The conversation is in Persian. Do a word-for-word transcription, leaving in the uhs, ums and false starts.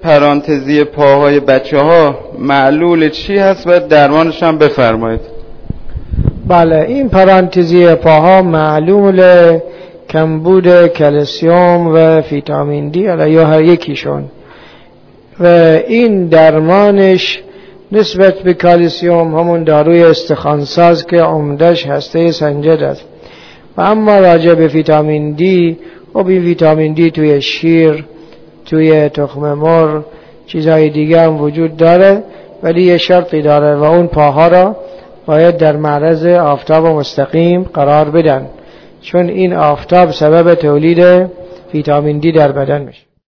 پرانتزی پاهای بچه ها معلول چی هست و درمانش هم بفرمایید. بله، این پرانتزی پاها معلول کمبود کلسیوم و ویتامین دی یا هر یکیشون، و این درمانش نسبت به کلسیوم همون داروی استخوانساز که عمدش هسته سنجد است. و اما راجع به ویتامین دی، خب این ویتامین دی توی شیر، توی تخم مرغ، چیزهای دیگه هم وجود داره، ولی یه شرطی داره و اون پاها را باید در معرض آفتاب مستقیم قرار بدن، چون این آفتاب سبب تولید ویتامین دی در بدن میشه.